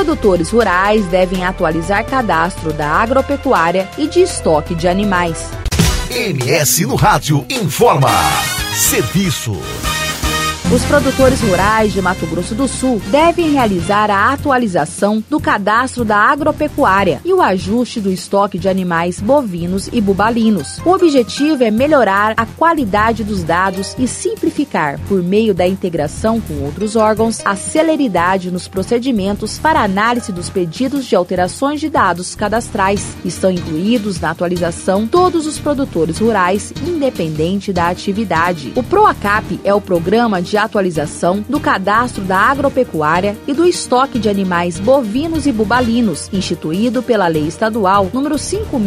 produtores rurais devem atualizar cadastro da agropecuária e de estoque de animais. MS no Rádio informa. Serviço. Os produtores rurais de Mato Grosso do Sul devem realizar a atualização do cadastro da agropecuária e o ajuste do estoque de animais bovinos e bubalinos. O objetivo é melhorar a qualidade dos dados e simplificar, por meio da integração com outros órgãos, a celeridade nos procedimentos para análise dos pedidos de alterações de dados cadastrais. Estão incluídos na atualização todos os produtores rurais, independente da atividade. O PROACAP é o programa de atualização do cadastro da agropecuária e do estoque de animais bovinos e bubalinos, instituído pela Lei Estadual número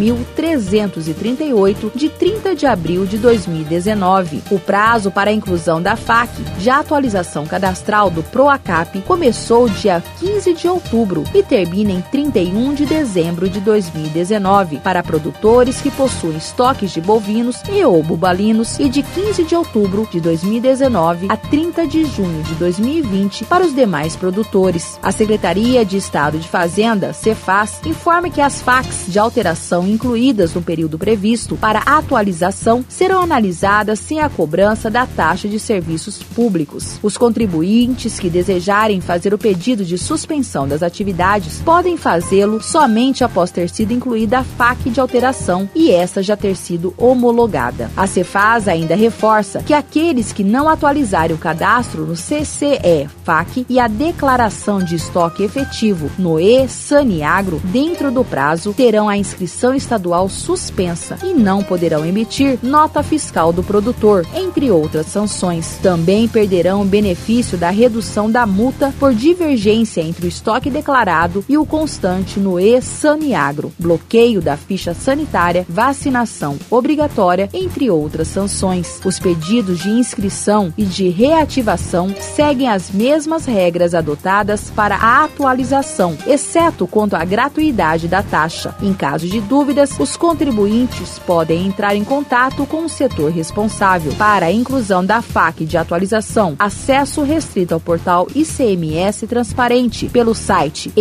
5.338, de 30 de abril de 2019. O prazo para a inclusão da FAQ, de atualização cadastral do PROACAP, começou dia 15 de outubro e termina em 31 de dezembro de 2019, para produtores que possuem estoques de bovinos e ou bubalinos, e de 15 de outubro de 2019 a 30 de junho de 2020 para os demais produtores. A Secretaria de Estado de Fazenda, Cefaz, informa que as FAQs de alteração incluídas no período previsto para atualização serão analisadas sem a cobrança da taxa de serviços públicos. Os contribuintes que desejarem fazer o pedido de suspensão das atividades podem fazê-lo somente após ter sido incluída a FAQ de alteração e esta já ter sido homologada. A Cefaz ainda reforça que aqueles que não atualizarem o cadastro no CCE-FAQ e a declaração de estoque efetivo no E-Saniagro dentro do prazo terão a inscrição estadual suspensa e não poderão emitir nota fiscal do produtor, entre outras sanções. Também perderão o benefício da redução da multa por divergência entre o estoque declarado e o constante no E-Saniagro, bloqueio da ficha sanitária, vacinação obrigatória, entre outras sanções. Os pedidos de inscrição e de reativação seguem as mesmas regras adotadas para a atualização, exceto quanto à gratuidade da taxa. Em caso de dúvidas, os contribuintes podem entrar em contato com o setor responsável. Para a inclusão da FAQ de atualização, acesso restrito ao portal ICMS Transparente pelo site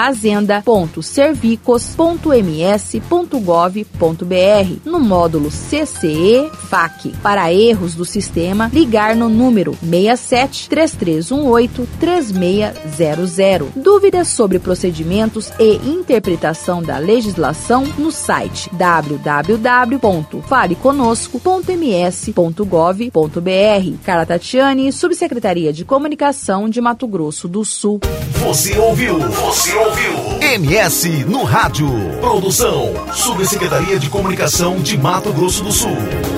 efazenda.servicos.ms.gov.br, no módulo CCE-FAQ. Para erros do sistema, ligar no número 67-3318-3600. Dúvidas sobre procedimentos e interpretação da legislação no site www.faleconosco.ms.gov.br. Carla Tatiani, Subsecretaria de Comunicação de Mato Grosso do Sul. Você ouviu MS no Rádio. Produção, Subsecretaria de Comunicação de Mato Grosso do Sul.